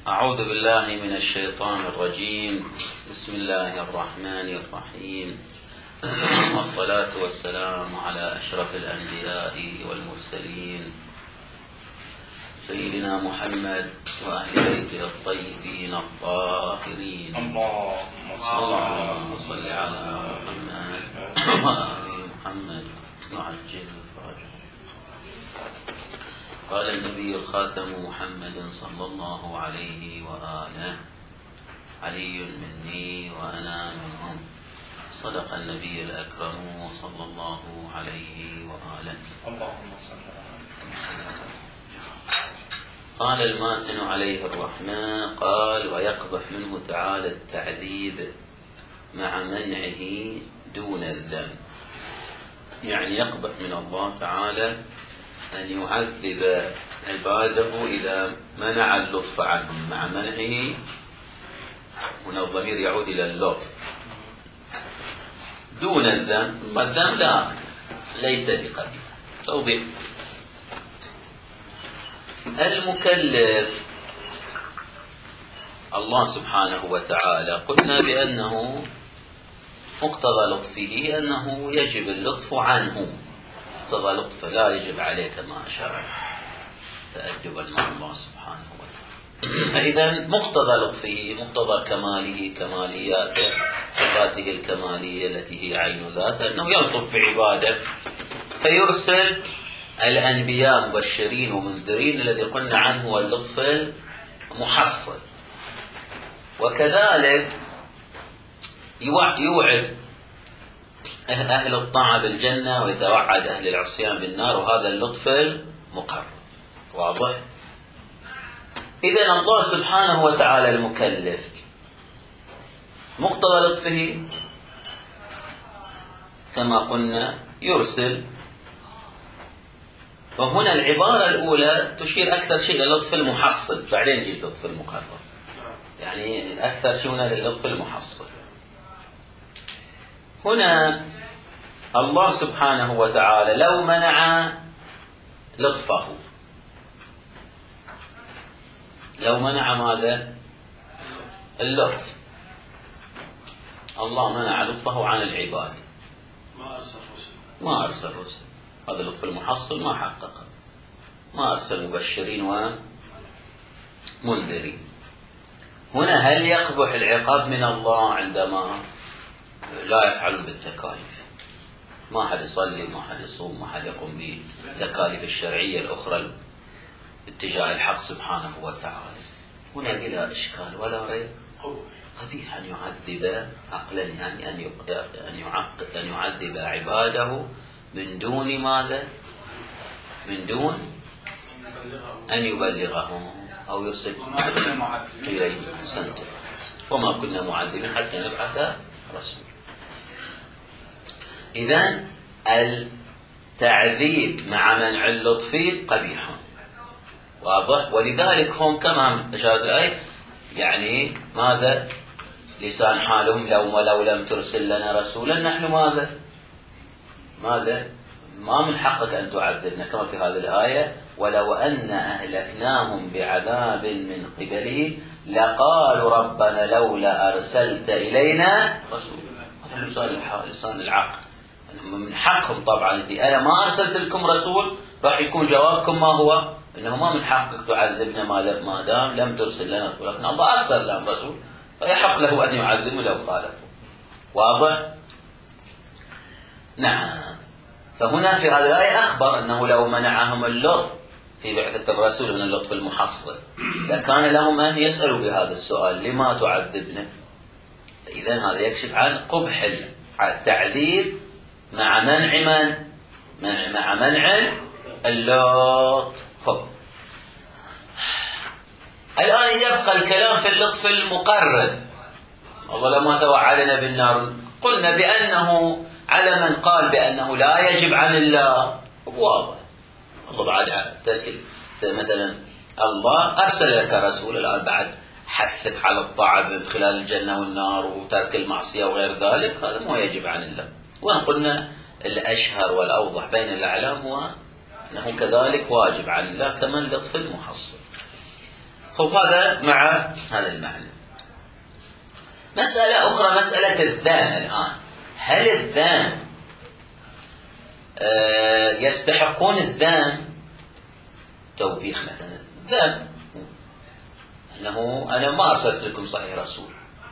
أعوذ بالله من الشيطان الرجيم. بسم الله الرحمن الرحيم، والصلاة والسلام على أشرف الأنبياء والمرسلين سيدنا محمد وأهل بيته الطيبين الطاهرين. اللهم صل على محمد وآل محمد وعجل فرجه. قال النبي الخاتم محمد صلى الله عليه وآله: علي مني وأنا منهم. صدق النبي الأكرم صلى الله عليه وآله. اللهم صل على. قال الماتن عليه الرحمة: قال: ويقبح منه تعالى التعذيب مع منعه دون الذنب. يعني يقبح من الله تعالى أن يعذب عباده إذا منع اللطف عنهم مع منعه. هنا الضمير يعود إلى اللطف دون الذنب. والذنب لا، ليس بقبيح. توضيح: المكلف الله سبحانه وتعالى قلنا بأنه مقتضى لطفه أنه يجب اللطف عنه. مقتضى لطفه لا يجب عليك ما شرع تأدبا مع الله سبحانه وتعالى. فإذا مقتضى لطفه، مقتضى كماله، كمالياته، صفاته الكمالية التي هي عين ذاته، أنه يلطف بعباده فيرسل الأنبياء مبشرين ومنذرين الذي قلنا عنه هو اللطف المحصل. وكذلك يوعد أهل الطاعة بالجنة ويتوعد أهل العصيان بالنار، وهذا اللطف المقرب. واضح؟ إذن الله سبحانه وتعالى المكلف مقتضى لطفه كما قلنا يرسل. وهنا العبارة الأولى تشير أكثر شيء للطف المحصل، بعدين يجي اللطف المقرب. يعني أكثر شيء هنا للطف المحصل. هنا الله سبحانه وتعالى لو منع لطفه، لو منع ماذا؟ اللطف. الله منع لطفه عن العباد، ما أرسل رسل. هذا اللطف المحصل ما حققه، ما أرسل مبشرين ومنذرين. هنا هل يقبح العقاب من الله عندما لا يفعلون بالتكاليف؟ ما حد يصلي، ما حد يصوم، ما حد يقوم بالتكاليف الشرعية الأخرى اتجاه الحق سبحانه وتعالى. هنا بلا إشكال ولا ريب قبيح أن يعذب عقلا، يعني أن يعذب عباده من دون ماذا؟ من دون أن يبلغهم أو يرسل إليهم. أحسنت. وما كنا معذبين حتى نبعث رسول. إذن التعذيب مع منع اللطف قبيح. واضح؟ ولذلك هم كما أشارت الآية يعني ماذا؟ لسان حالهم لو لم ترسل لنا رسولا نحن ماذا؟ ما من حقك أن تعذبنا، كما في هذه الآية: ولو أن أهلكناهم بعذاب من قبله لقالوا ربنا لولا أرسلت إلينا رسولا. هذا لسان الحال، لسان العقل. من حقهم طبعا، أنا ما أرسلت لكم رسول، راح يكون جوابكم ما هو؟ إنه ما من حقك تعذبنا ما دام لم ترسل لنا رسول. لكن الله أرسل لهم رسول، فيحق له أن يعذبوا لو خالفوا. واضح؟ نعم. فهنا في هذه الآية أخبر أنه لو منعهم اللطف في بعثة الرسول من اللطف المحصل لكان لهم أن يسألوا بهذا السؤال: لما تعذبنا؟ إذن هذا يكشف عن قبح التعذيب مع منع اللطف. الآن يبقى الكلام في اللطف المقرب. الله لما توعدنا بالنار قلنا بأنه على من قال بأنه لا يجب عن الله. واضح. الله بعد مثلا الله أرسل لك رسول، الآن بعد حثك على الطاعة من خلال الجنة والنار وترك المعصية وغير ذلك، هذا ما يجب عن الله. وأن قلنا الأشهر والأوضح بين الأعلام هو أنه كذلك واجب عن الله كما اللطف المحصل. خب هذا مع هذا المعنى. مسألة أخرى، مسألة الذم الآن. هل الذم يستحقون الذم؟ توبيخ مثلا الذم أنه أنا ما أرسلت لكم صحيح رسول،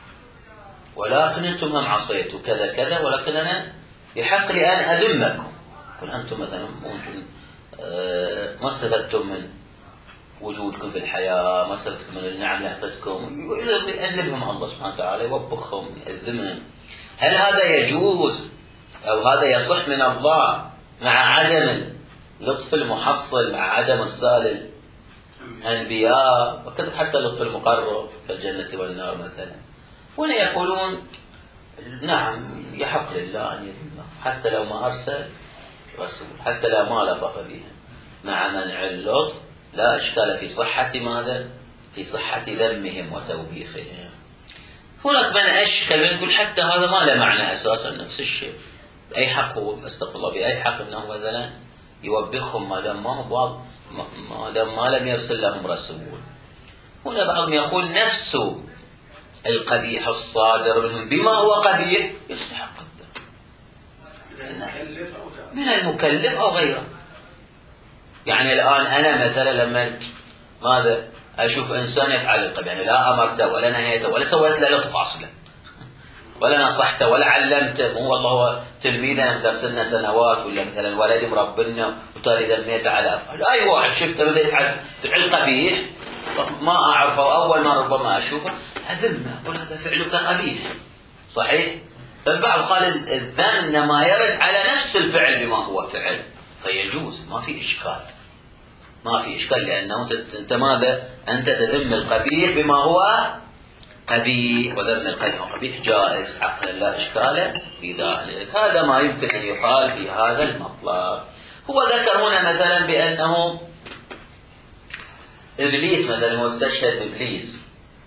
ولكن أنتم هم عصيتوا كذا كذا، ولكن أنا يحق لي أن أذمكم. قل أنتم مثلا ممكن ما استفدتم من وجودكم في الحياة، ما استفدتم من النعم اللي أعطتكم، يأنبهم الله سبحانه وتعالى، يوبخهم، يأذمهم. هل هذا يجوز أو هذا يصح من الله مع عدم اللطف المحصل، مع عدم إرسال الأنبياء، وكذا حتى اللطف المقرب كالجنة والنار مثلا؟ هنا يقولون نعم يحق لله أن يذمهم حتى لو ما أرسل رسول، حتى لو ما لطف بهم، مع منع اللطف لا إشكال في صحة ماذا؟ في صحة ذمهم وتوبيخهم. هناك من أشكل يقول حتى هذا ما له معنى أساسا، نفس الشيء. بأي حق هو استغفر الله، بأي حق أنه مثلا يوبخهم ما دام ما لم يرسل لهم رسول؟ هنا بعضهم يقول نفس القبيح الصادر منهم بما هو قبيح يستحق الذم من المكلف أو غيره. يعني الآن أنا مثلا لما ماذا أشوف إنسان يفعل القبيح، يعني لا أمرته ولا نهيته ولا سويت له لطف أصلا، ولا نصحته ولا علمته، مو والله هو تلميذنا مدرسنا سنوات، ولا مثلا ولد مربنا وتالي ذميته على أفعال. أي واحد شفته مثلا يفعل فعل قبيح ما أعرفه، أول ما ربما أشوفه أذمه، أقول هذا فعلك قبيح، صحيح؟ فالبعض قال الذم إنما يرد على نفس الفعل بما هو فعل، فيجوز، ما في إشكال، ما في إشكال، لأنه أنت ماذا؟ أنت تذم القبيح بما هو قبيح، وذم القبيح قبيح جائز عقلا لا إشكال في ذلك. هذا ما يمكن أن يقال في هذا المطلب. هو ذكر هنا مثلا بأنه إبليس مثلا هو استشهد إبليس،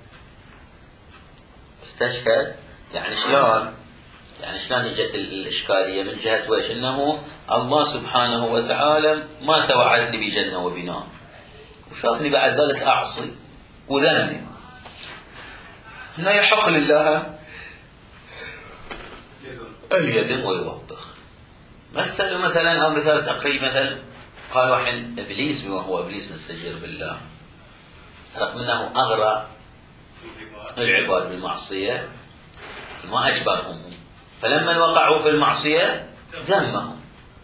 استشهد يعني شلون؟ يعني شلون اجت الإشكالية من جهة ويش؟ إنه الله سبحانه وتعالى ما توعدني بجنة وبنار، وشافني بعد ذلك أعصي وذمني، هنا يحق لله أن يذم ويوبخ. مثلا أو مثال تقريب، مثلا قال واحد إبليس بما هو إبليس نستجير بالله، رغم أنه أغرى العباد بالمعصية ما أجبرهم، فلما وقعوا في المعصية ذمهم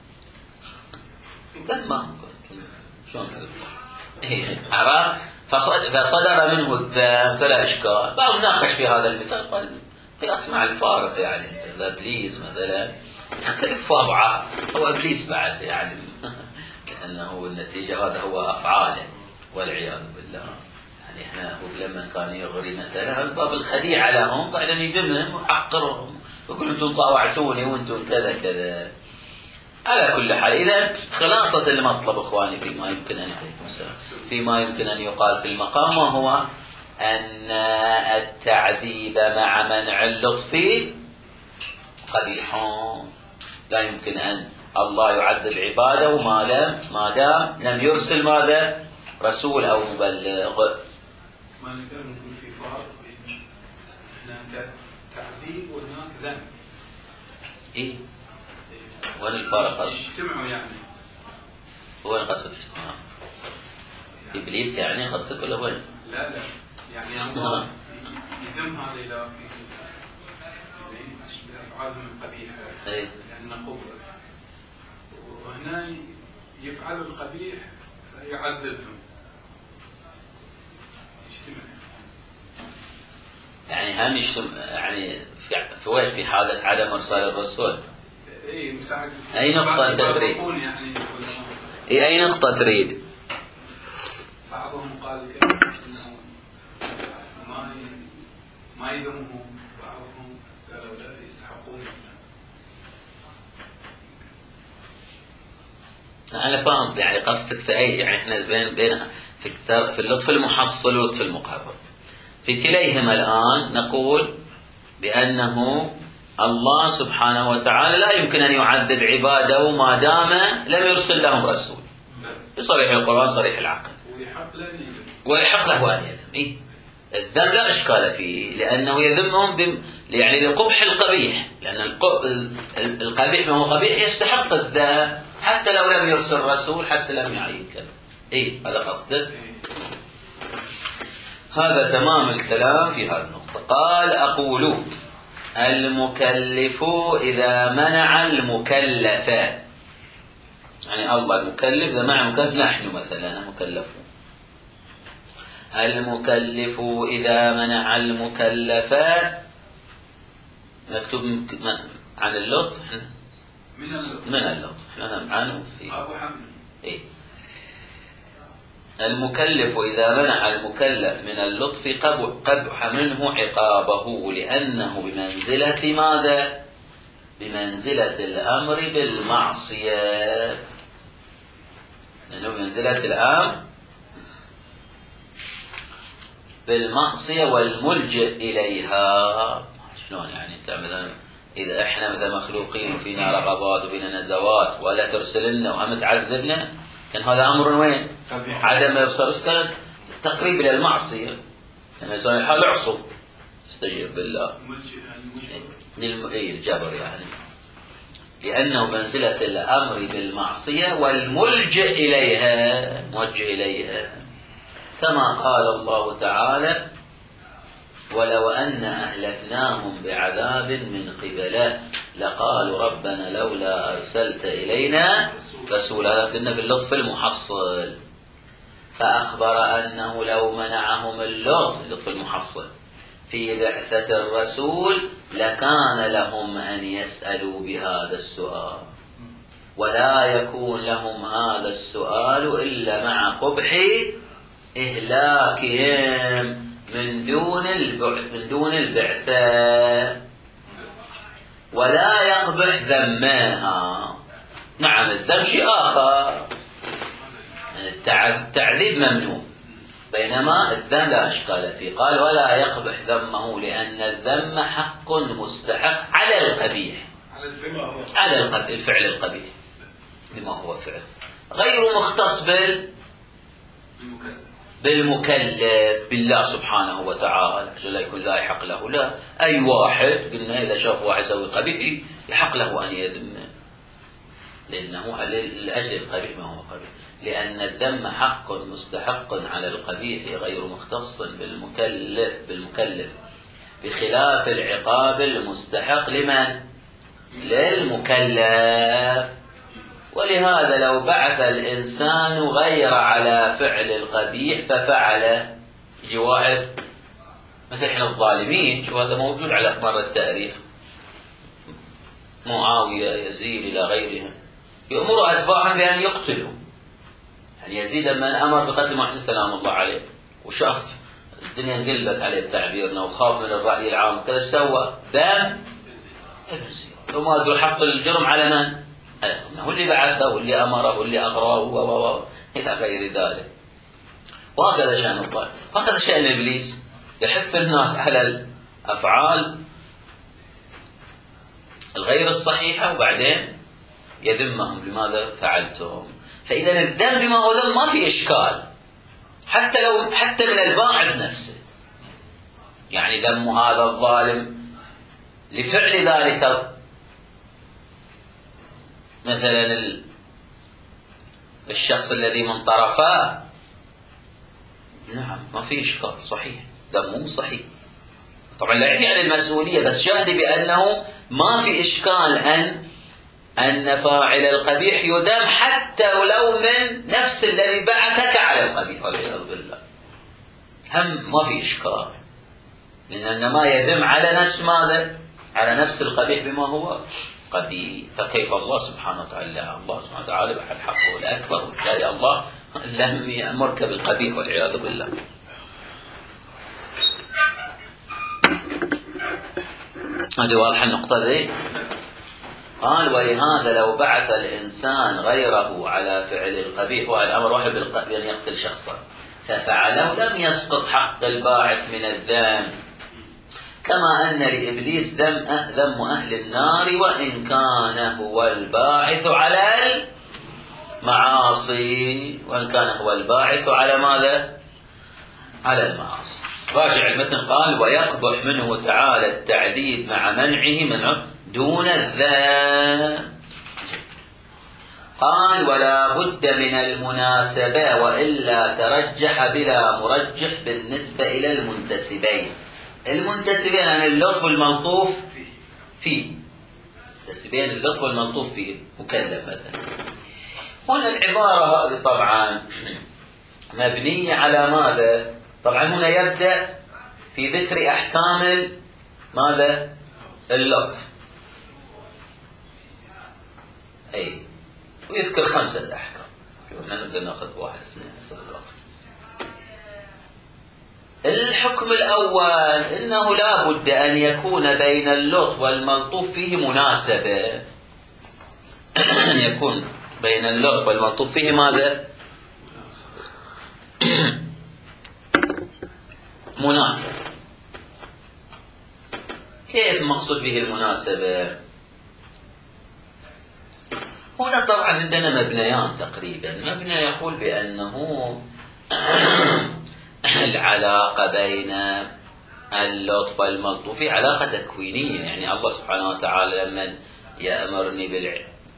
شلون كذا؟ عرف؟ فصدر منه الذم فلا إشكال. بعض ناقش في هذا المثال قال قياس مع الفارق، يعني إبليس مثلا يختلف وضعه، هو إبليس بعد يعني لأنه النتيجة هذا هو أفعاله والعياذ بالله. يعني إحنا لما كان يغري مثلا باب الخديعة لهم بعدين يذمهم ويحقرهم ويقول أنتم طاوعتوني وأنتم كذا كذا. على كل حال، إذا خلاصة المطلب إخواني فيما يمكن أن يقال في المقام، وهو أن التعذيب مع منع اللطف قبيح، لا يمكن أن الله يعذب عباده ما دام لم يرسل ماذا؟ رسول أو مبلغ. ما نقدر نقول في فرق بين هناك تعذيب وهناك ذنب. إيه؟ وين الفرق؟ اجتمعوا يعني. وين قصد اجتماع؟ إبليس يعني قصدك ولا وين؟ لا يعني الله يذم هذا إلى أفعالهم القبيحة لأنه قبر، وهنا يفعل القبيح فيعذبهم، يجتمع. يعني هم يعني في حالة عدم إرسال الرسول. اي مساعد. أي نقطة أنت تريد؟ أي نقطة تريد؟ بعضهم قال إنه ما يذمهم، بعضهم قالوا لا يستحقون. أنا فاهم يعني قصدك في أي، يعني إحنا بين في اللطف المحصل واللطف المقرب، في كليهما الآن نقول بأنه الله سبحانه وتعالى لا يمكن أن يعذب عباده ما دام لم يرسل لهم رسول، بصريح القرآن صريح العقل، ويحق له أن يذم. إيه؟ الذم لا إشكال فيه، لأنه يذمهم يعني لقبح القبيح، لأن القبيح ما هو قبيح يستحق الذم حتى لو لم يرسل رسول، حتى لم يعين كذا. إيه هذا قصده. هذا تمام الكلام في هذه النقطة. قال: أقول المكلف إذا منع المكلف، يعني الله المكلف إذا منع المكلف، نحن مثلا مكلفون. المكلف إذا منع المكلف، مكتوب عن اللطف، من اللطف احنا عنه في إيه؟ المكلف إذا منع المكلف من اللطف قبح منه عقابه، لأنه بمنزلة ماذا؟ بمنزلة الأمر بالمعصية، لأنه بمنزلة الأمر بالمعصية والملجئ إليها. شلون يعني؟ أنت مثلا إذا إحنا مثلا مخلوقين وفينا رغبات وفينا نزوات ولا ترسل لنا وهم تعذبنا، كان هذا أمر وين؟ عدم إرسال، كان تقريب إلى المعصية، كان الإنسان الحال يعصب استجيب بالله الجبر يعني، لأنه منزلة الأمر بالمعصية والملجئ إليها، موجه إليها، كما قال الله تعالى: ولو أن أهلكناهم بعذاب من قبله لقالوا ربنا لولا أرسلت إلينا رسولا، لكن باللطف المحصل، فأخبر أنه لو منعهم اللطف المحصل في بعثة الرسول لكان لهم أن يسألوا بهذا السؤال، ولا يكون لهم هذا السؤال إلا مع قبح إهلاكهم من دون البعثة، ولا يقبح ذمها. نعم الذم شيء آخر، التعذيب ممنوع، بينما الذم لا إشكال فيه. قال: ولا يقبح ذمه، لأن الذم حق مستحق على القبيح، على الفعل القبيح بما هو فعل، غير مختص بالمكلف بالله سبحانه وتعالى، عشان لا يكون لا يحق له. لا، أي واحد قلنا إذا شاف واحد يسوي قبيح يحق له أن يذمه، لأنه لأجل القبيح ما هو قبيح، لأن الذم حق مستحق على القبيح غير مختص بالمكلف، بخلاف العقاب المستحق لمن؟ للمكلف. ولهذا لو بعث الإنسان غير على فعل القبيح ففعل، يجي واحد مثل احنا الظالمين، شو هذا موجود على مر التاريخ، معاوية، يزيد إلى غيرهم، يأمر أتباعهم بأن يقتلوا. يعني يزيد لما أمر بقتل محمد سلام الله عليه وشاف الدنيا انقلبت عليه بتعبيرنا وخاف من الرأي العام كذا، سوى دم ثم قالوا حط الجرم على من؟ هو اللي بعثه واللي أمره واللي أغراه إلى غير ذلك. وهكذا شأن الظالم، وهكذا شأن إبليس، يحث الناس على الأفعال الغير الصحيحة وبعدين يذمهم لماذا فعلتم. فإذا الذنب بما هو ذنب ما في إشكال، حتى من الباعث نفسه، يعني ذم هذا الظالم لفعل ذلك مثلا الشخص الذي من طرفه، نعم ما في إشكال، صحيح ذمه صحيح، طبعا لا يعني المسؤولية، بس شاهد بأنه ما في إشكال أن فاعل القبيح يذم حتى ولو من نفس الذي بعثك على القبيح والعياذ بالله، هم ما في إشكال، لأن ما يذم على نفس ماذا؟ على نفس القبيح بما هو قبيح. فكيف الله سبحانه وتعالى؟ الله سبحانه وتعالى بحل حقه الأكبر، وثاني الله لم يأمرك بالقبيح والعياذ بالله. هذه واضحة النقطة ذي. قال: ولهذا لو بعث الإنسان غيره على فعل القبيح، والأمر واحد بأن يقتل شخصا ففعله، لم يسقط حق الباعث من الذم، كما أن لإبليس ذم أهل النار وإن كان هو الباعث على المعاصي، وإن كان هو الباعث على ماذا؟ على المعاصي. راجع المتن قال: ويقبح منه تعالى التعذيب مع منعه من دون الذنب. قال: ولا بد من المناسبة وإلا ترجح بلا مرجح بالنسبة إلى المنتسبين. المنتسبين عن اللطف والملطوف فيه، منتسبين اللطف والملطوف فيه مكلف مثلا. هنا العبارة هذه طبعا مبنية على ماذا؟ طبعا هنا يبدأ في ذكر أحكام ماذا؟ اللطف، أي، ويذكر 5 أحكام. احنا نبدأ ناخذ 1 2 حسب الوقت. الحكم الأول إنه لا بد أن يكون بين اللطف والملطوف فيه مناسبة. أن يكون بين اللطف والملطوف فيه ماذا؟ مناسبة. كيف مقصود به المناسبة؟ هنا طبعا عندنا مبنيان تقريبا. مبنى يقول بأنه العلاقة بين اللطف والملطوف علاقة تكوينية. يعني الله سبحانه وتعالى لما يأمرني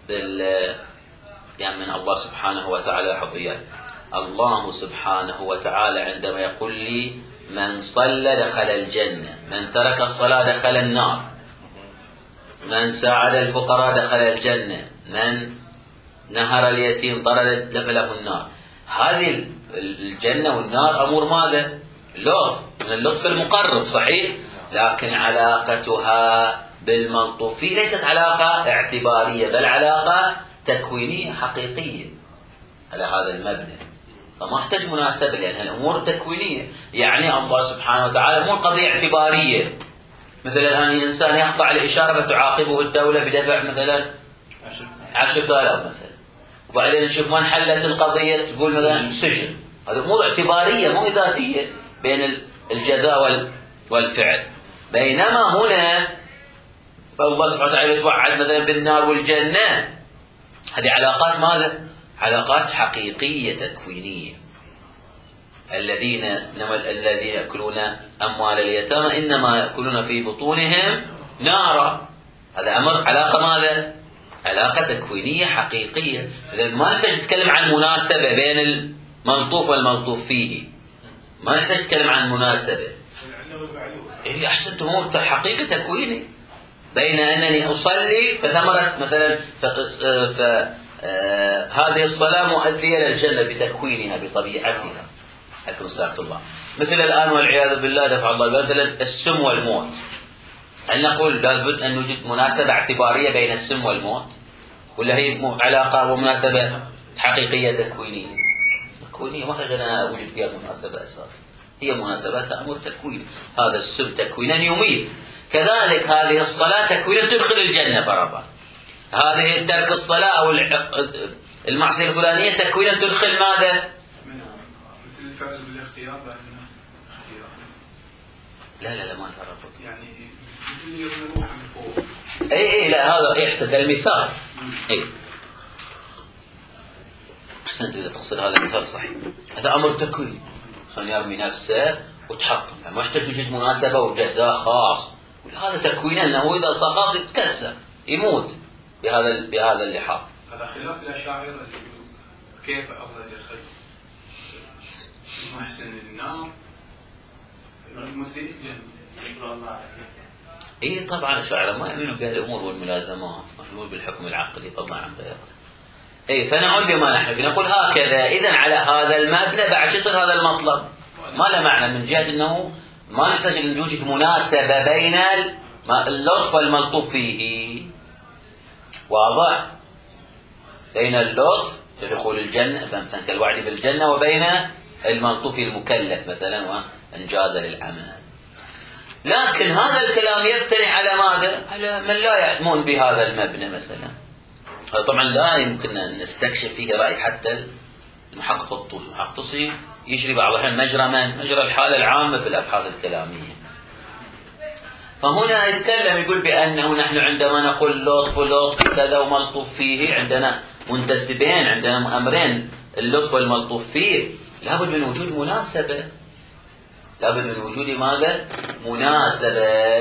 يعني من الله سبحانه وتعالى حظيات الله سبحانه وتعالى عندما يقول لي: من صلى دخل الجنة، من ترك الصلاة دخل النار، من ساعد الفقراء دخل الجنة، من نهر اليتيم طرد له النار. هذه الجنة والنار أمور ماذا؟ لطف، من اللطف المقرب، صحيح؟ لكن علاقتها بالملطوف فيه ليست علاقة اعتبارية، بل علاقة تكوينية حقيقية على هذا المبنى. فما احتاج مناسبة، لأن الأمور تكوينية. يعني الله سبحانه وتعالى مو قضية اعتبارية. مثلا الآن الإنسان يخضع لإشارة فتعاقبه الدولة بدفع مثلا 10,000 مثلا، وبعدين نشوف ما انحلت القضية تقول مثلا سجن. هذه أمور اعتبارية مو ذاتية بين الجزاء والفعل. بينما هنا الله سبحانه وتعالى يتوعد مثلا بالنار والجنة. هذه علاقات ماذا؟ علاقات حقيقية تكوينية. الذين يأكلون أموال اليتامى إنما يأكلون في بطونهم نارا. هذا أمر علاقة ماذا؟ علاقة تكوينية حقيقية. إذا ما نحتاج نتكلم عن مناسبة بين الملطوف والملطوف فيه، ما نحتاج نتكلم عن مناسبة. إيه أحسنت، أمور حقيقة تكويني. بين أنني أصلي فثمرت مثلا هذه الصلاة مؤدية للجنة بتكوينها بطبيعتها. حكم استغفر الله. مثل الآن والعياذ بالله دفع الله مثلا السم والموت. هل نقول لابد أن نوجد مناسبة اعتبارية بين السم والموت، ولا هي علاقة ومناسبة حقيقية تكوينية؟ تكوينية، ما أجل أنا أوجد فيها مناسبة أساسا. هي مناسبتها أمر تكوين. هذا السم تكوينا يميت، كذلك هذه الصلاة تكوينا تدخل الجنة فرضا. هذه ترك الصلاة أو المعصية الفلانية تكوينا تدخل ماذا؟ مثل الفعل بالاختيار بأنه لا ما نفرق. يعني مثل يرملوها من فوق. اي لا، هذا يحسن المثال. اي احسنت اذا تقصد هذا المثال صحيح. هذا امر تكوين، عشان يرمي نفسه وتحطم، ما يحتاج يوجد مناسبه وجزاء خاص. هذا تكوين انه اذا سقط يتكسر يموت بهذا اللحاظ. هذا خلاف الاشاعره اللي يقولوا كيف اخرج الخير محسن النار المسيء يقرأ الله. اي طبعا الاشاعره ما يؤمنون بهالامور والملازمات، يؤمنون بالحكم العقلي فضلا عن غيره. اي فنعود بما نحن نقول هكذا. اذا على هذا المبنى بعد شو يصير هذا المطلب؟ ما له معنى من جهه انه ما نحتاج ان يوجد مناسبه بين اللطف والملطوف فيه. واضح؟ بين اللطف لدخول الجنه مثلا كالوعد بالجنه، وبين الملطوف المكلف مثلا وانجاز للعمل. لكن هذا الكلام يبتني على ماذا؟ على من لا يأمن بهذا المبنى مثلا. طبعا لا يمكن أن نستكشف فيه رأي حتى المحقق الطوسي. المحقق الطوسي يجري بعض الأحيان مجرى الحالة العامة في الأبحاث الكلامية. فهنا يتكلم يقول بأنه نحن عندما نقول لطف كذا وملطوف فيه، عندنا منتسبين، عندنا أمرين اللطف والملطوف فيه، لابد من وجود مناسبة. لابد من وجود ماذا؟ مناسبة.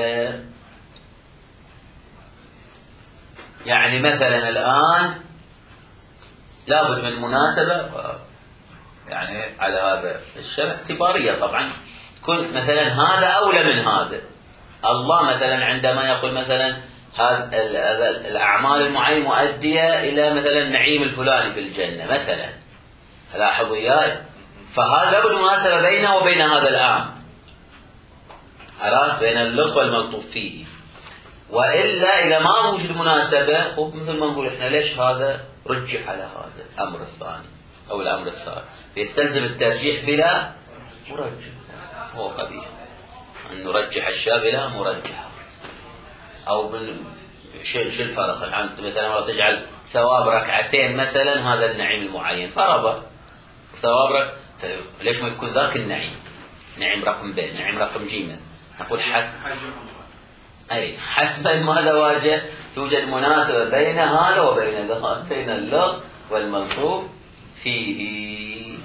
يعني مثلا الآن لابد من مناسبة، يعني على هذا الشرع اعتبارية طبعا، كن مثلا هذا أولى من هذا. الله مثلا عندما يقول مثلا هذا الأعمال المعينة مؤدية إلى مثلا النعيم الفلاني في الجنة مثلا، لاحظوا إياي، فهذا لابد مناسبة بينه وبين هذا العام، عرفت، بين اللطف والملطوف فيه. وإلا إذا ما وجد مناسبة، خب مثل ما نقول إحنا ليش هذا رجح على هذا الأمر الثاني أو الأمر الثالث، فيستلزم الترجيح بلا مرجح. هو قبيح أن نرجح الشيء بلا مرجح. أو شو الفرق الآن؟ مثلا لو تجعل ثواب ركعتين مثلا هذا النعيم المعين فرضا، ثواب ليش ما يكون ذاك النعيم نعيم رقم ب، نعيم رقم ج، نقول حتما ماذا واجه توجد مناسبة بين هذا وبين ذاك، بين اللطف والملطوف فيه.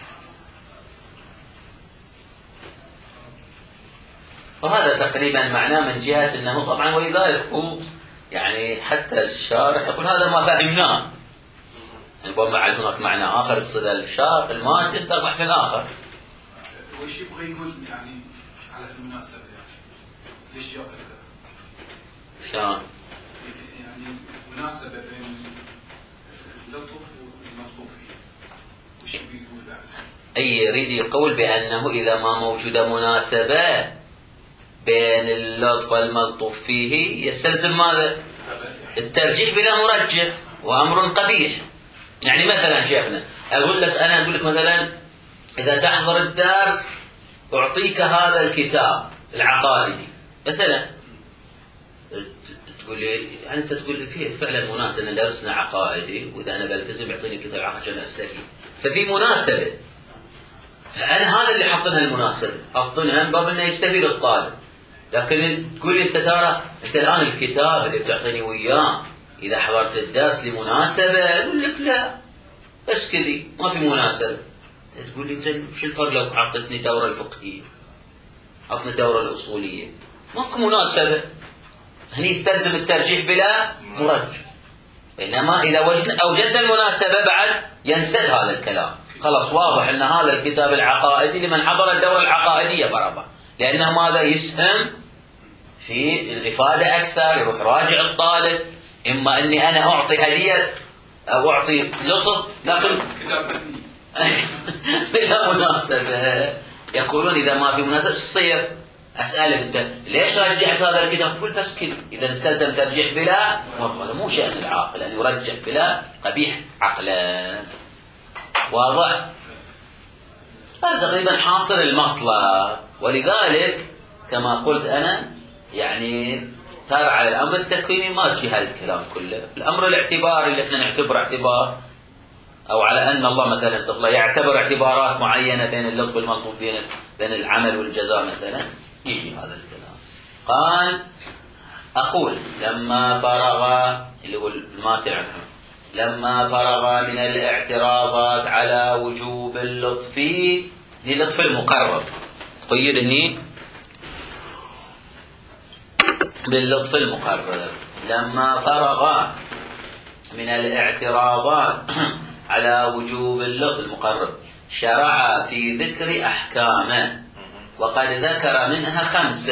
وهذا تقريبا معناه من جهة أنه طبعا، ولذلك هو يعني حتى الشارح يقول هذا ما فهمناه، ربما يعني هناك معنى آخر يقصد الشارح الماتن طبعا في الآخر. وش يبغى يقول يعني على المناسبة ليش يقول شلون؟ يعني مناسبة بين اللطف والملطوف فيه، وش بيقول ذلك؟ أي يريد يقول بأنه إذا ما موجودة مناسبة بين اللطف والملطوف فيه يستلزم ماذا؟ الترجيح بلا مرجح، وأمر قبيح. يعني مثلا شيخنا أقول لك مثلا إذا تحضر الدرس أعطيك هذا الكتاب العقائدي مثلا، تقول لي يعني أنت تقول لي فيه فعلا مناسبة أن درسنا عقائدي، وإذا أنا بلتزم يعطيني كتاب عقائدي عشان أستفيد، ففي مناسبة. فأنا هذا اللي حطنا المناسبة، حطنا من باب أنه يستفيد الطالب. لكن تقول لي أنت ترى أنت الآن الكتاب اللي بتعطيني وياه إذا حضرت الدرس لمناسبة، أقول لك لا بس كذي ما في مناسبة. تقول لي أنت شو الفرق لو عطتني دورة الفقهية، عطني الدورة الأصولية، ماكو مناسبة. هني يستلزم الترجيح بلا مرجح. إنما إذا أوجدنا المناسبة بعد ينسد هذا الكلام، خلاص واضح أن هذا الكتاب العقائدي لمن حضر الدورة العقائدية بربا، لأنه ماذا يسهم في الإفادة أكثر، يروح راجع الطالب. إما أني أنا أعطي هدية أو أعطي لطف لكن بلا مناسبة. يقولون إذا ما في مناسبة تصير أسألك أنت ليش رجعت هذا الكتاب؟ تقول بس كذا. إذا استلزم ترجيح بلا مرة، مو شأن العاقل أن يرجح بلا قبيح عقلا. واضح؟ هذا تقريبا حاصل المطلب. ولذلك كما قلت أنا يعني تابع على الأمر التكويني ما تجي هذا الكلام كله. الأمر الاعتباري اللي احنا نعتبر اعتبار، أو على أن الله مثلا يعتبر اعتبارات معينة بين اللطف والملطوف، بين العمل والجزاء مثلا، يجي هذا الكلام. قال أقول لما فرغ اللي هو الماتع لما فرغ من الاعتراضات على وجوب اللطف للطف المقرب، قيد هني باللطف المقرب. لما فرغ من الاعتراضات على وجوب اللطف المقرب شرع في ذكر أحكامه، وقد ذكر منها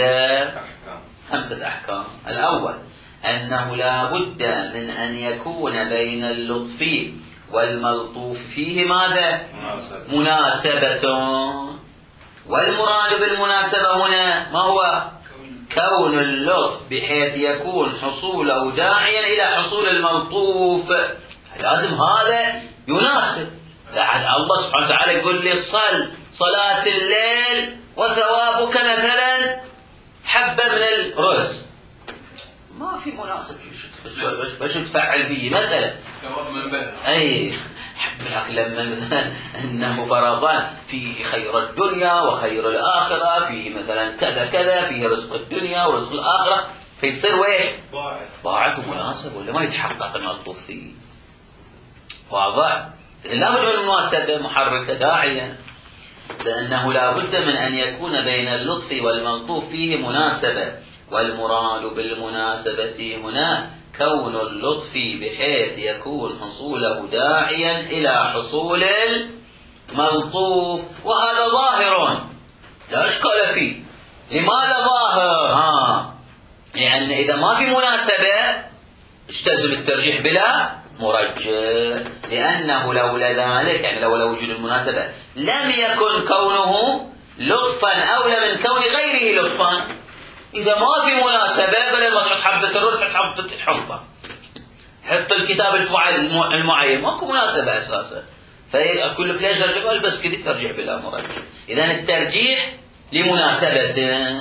خمسة أحكام. الأول أنه لا بد من أن يكون بين اللطف والملطوف فيه ماذا؟ مناسبة. والمراد بالمناسبة هنا ما هو؟ كون اللطف بحيث يكون حصوله داعيا إلى حصول الملطوف. لازم هذا يناسب. الله سبحانه وتعالى يقول لي صلاة الليل وثوابك مثلا حبة من الرز، ما في مناسب. باش تفعل فيه مثلا أي لما مثلا أنه فرضان فيه خير الدنيا وخير الآخرة، فيه مثلا كذا كذا، فيه رزق الدنيا ورزق الآخرة، فيصير ويش باعث ومناسب، ولا ما يتحقق الملطوف فيه. واضح؟ لا بد من المناسبة محركة داعية. لأنه لا بد من أن يكون بين اللطف والملطوف فيه مناسبة، والمراد بالمناسبة هنا كون اللطف بحيث يكون حصوله داعيا إلى حصول الملطوف، وهذا ظاهر لا إشكال فيه. لماذا ظاهر؟ لأن إذا ما في مناسبة استلزم الترجيح بلا مرجح، لأنه لولا ذلك يعني لولا وجود المناسبة لم يكن كونه لطفا أولى من كون غيره لطفا. إذا ما في مناسبة بدل ما تحط حبة الرز تحط حبة الحنطة، حط الكتاب المعين، ماكو مناسبة أساسا، فأقول لك ليش رجع؟ بس كذا ترجيح بلا مرجح. إذن الترجيح لمناسبته.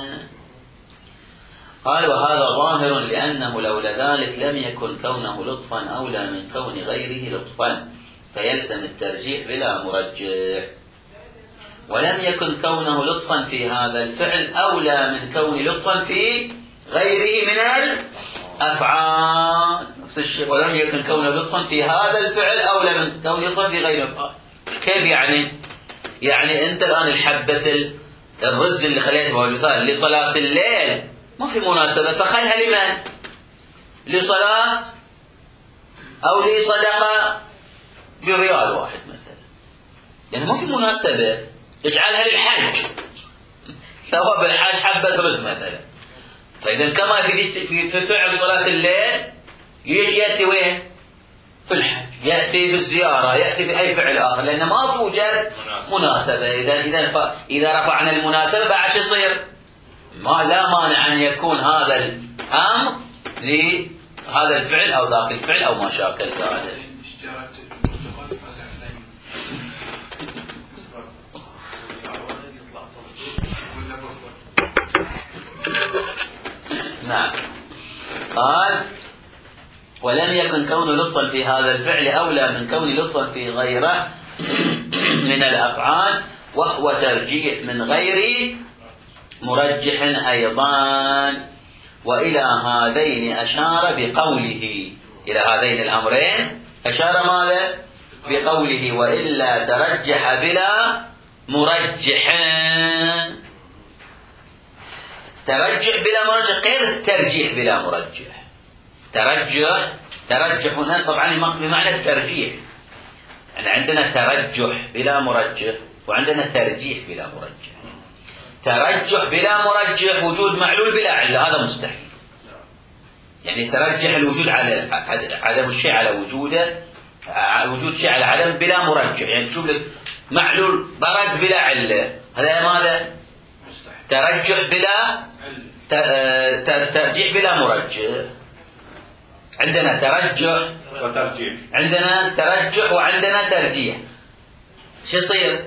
قال وهذا ظاهر لأنه لولا ذلك لم يكن كونه لطفا أولى من كون غيره لطفا، فيلزم الترجيح بلا مرجح. ولم يكن كونه لطفا في هذا الفعل أولى من كون لطفا في غيره من الأفعال، نفس الشيء. ولم يكن كونه لطفا في هذا الفعل أولى من كون لطفا في غيره الأفعال. كيف يعني؟ يعني أنت الآن الحبة الرز اللي خليته مثال لصلاة الليل ما في مناسبة، فخلها لمن؟ لصلاة أو لصدقة بريال واحد مثلا، يعني ما في مناسبة، اجعلها للحج، ثواب الحج حبة رز مثلا. فإذا كما في فعل صلاة الليل يأتي وين؟ في الحج، يأتي في الزيارة، يأتي في أي فعل آخر، لأن ما توجد مناسبة. إذا رفعنا المناسبة بعد شو يصير؟ ما لا مانع أن يكون هذا الأمر لهذا الفعل أو ذاك الفعل أو ما شاكل ذلك. نعم. قال ولم يكن كون لطفا في هذا الفعل أولى من كون لطفا في غيره من الأفعال، وهو ترجيح من غير مرجح أيضا. وإلى هذين أشار بقوله، إلى هذين الأمرين أشار ماذا؟ بقوله وإلا ترجح بلا مرجح. ترجح بلا مرجح غير الترجيح بلا مرجح. ترجح هنا طبعا بمعنى الترجيح، يعني عندنا ترجح بلا مرجح وعندنا ترجيح بلا مرجح. ترجح بلا مرجح وجود معلول بلا علة، هذا مستحيل. يعني ترجح الوجود على عدم الشيء على وجوده، وجود شيء على عدم بلا مرجح، يعني تشوف لك معلول برز بلا علة، هذا ماذا؟ ترجح بلا ترجيح بلا مرجح. عندنا ترجح وترجيح، عندنا ترجح وعندنا ترجيح. شو يصير؟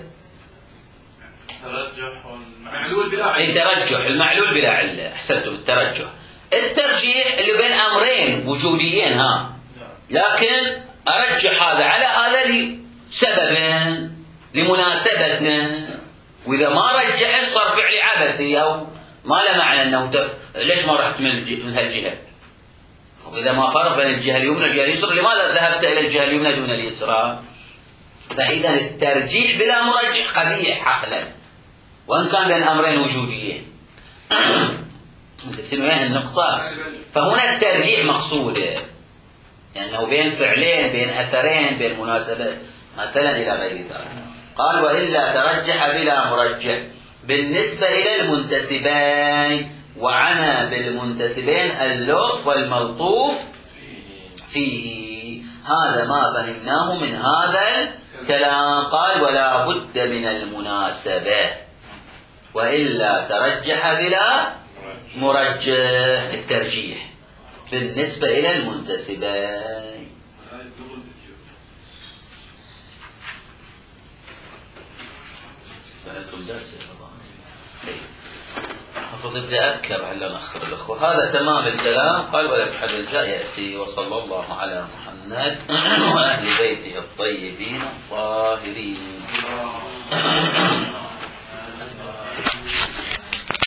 ترجح والمعلول بلا علة. ترجح المعلول بلا علة، احسنتم. الترجح الترجيح اللي بين امرين وجوديين، لكن ارجح هذا على هذا لسبب لمناسبة، واذا ما رجح صار فعلي عبثي او ما له معنى انه ليش ما رحت من هالجهه؟ واذا ما فرق بين الجهه اليمنى والجهه اليسرى لماذا ذهبت الى الجهه اليمنى دون اليسرى؟ فاذا الترجيح بلا مرجح قبيح عقلا وان كان بين امرين وجوديين. تفهمون النقطه؟ فهنا الترجيح مقصوده، لانه بين فعلين، بين اثرين، بين مناسبه مثلا الى غير ذلك. قال وإلا ترجح بلا مرجح بالنسبة إلى المنتسبين، وعنى بالمنتسبين اللطف والملطوف فيه. هذا ما فهمناه من هذا الكلام. قال ولا بد من المناسبة، وإلا ترجح بلا مرجح، الترجيح بالنسبة إلى المنتسبين. حفظ ابن أبكر على نأخر الأخوة. هذا تمام الكلام. قال ولم حد الجاء يأتي. وصلى الله على محمد وأهل بيته الطيبين الطاهرين.